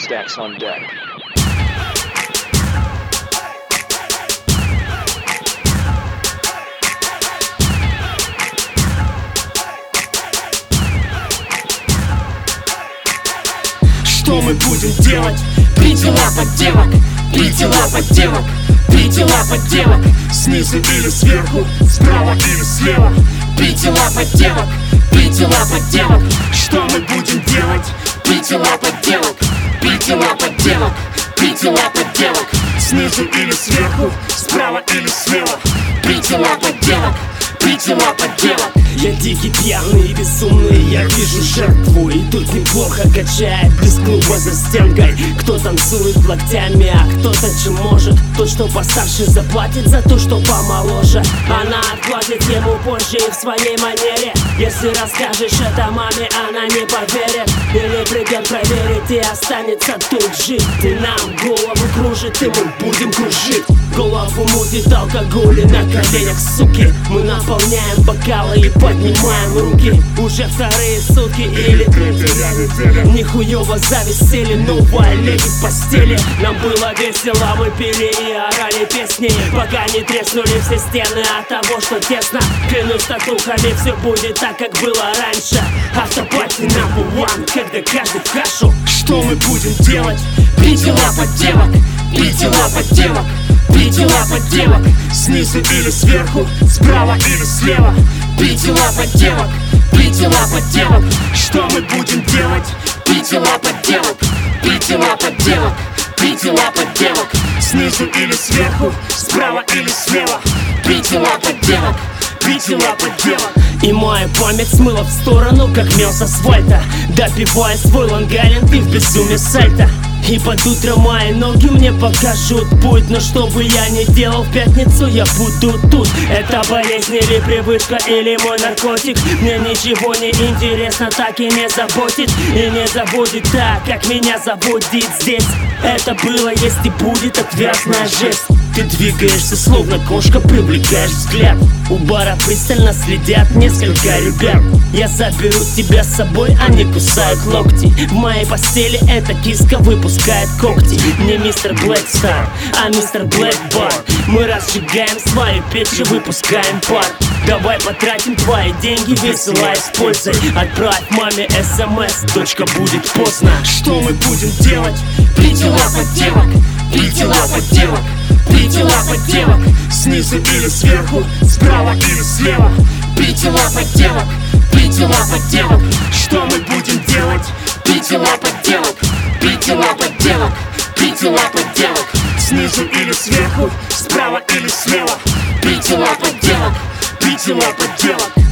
stacks on deck. Что мы будем делать? Три тела подделок, три тела подделок, три тела подделок. Снизу или сверху, справа или слева. Три тела подделок, три тела подделок. Что мы будем делать? Три тела подделок, три тела подделок, три тела подделок. Снизу или сверху, справа или слева. Три тела подделок, три тела подделок. Я дикий, пьяный и безумный, я вижу жертву. И тут неплохо качает без клуба за стенкой. Кто танцует локтями, а кто-то чем может. Тот, что постарше, заплатит за то, что помоложе. Она отплатит ему позже и в своей манере. Если расскажешь это маме, она не поверит. Или придет проверить и останется тут жить. Ты нам голову кружит, и мы будем кружить. Голову мутит алкоголь и на коленях, суки. Мы наполняем бокалы и поднимаем руки. Уже вторые сутки или третья неделя. Нихуево зависели, новая леди в постели. Нам было весело, мы пили и орали песни, пока не треснули все стены от того, что тесно. Клянусь татухами, все будет так, как было раньше. Автопати number one, когда каждый в кашу. Что мы будем делать? Три тела подделок, три тела подделок, три тела подделок. Снизу или сверху, справа или слева. Три тела подделок, три тела подделок. Что мы будем делать? Три тела подделок, три тела подделок, три тела подделок. Снизу или сверху, справа или слева. Три тела подделок, три тела подделок. И моя память смыла в сторону, как мел с асфальта. Допивая свой лонгален, ты в безумие сальто. И под утро мои ноги мне покажут путь. Но что бы я ни делал в пятницу, я буду тут. Это болезнь или привычка, или мой наркотик. Мне ничего не интересно, так и не заботит. И не забудет так, как меня забудет здесь. Это было, есть и будет отвязная жесть. Ты двигаешься, словно кошка, привлекаешь взгляд. У бара пристально следят несколько ребят. Я заберу тебя с собой, они кусают локти. В моей постели эта киска выпускает когти. Не мистер Блэкстар, а мистер Блэкбар. Мы разжигаем свою печь и выпускаем пар. Давай потратим твои деньги, весело с пользой. Отправь маме СМС, дочка, будет поздно. Что мы будем делать? Три тела подделок, три тела подделок, три тела подделок. Снизу или сверху, справа или слева. Три тела подделок, три тела подделок. Что мы будем делать? Три тела подделок, три тела подделок, три тела подделок. Снизу или сверху, справа или слева. Три тела подделок, три тела подделок.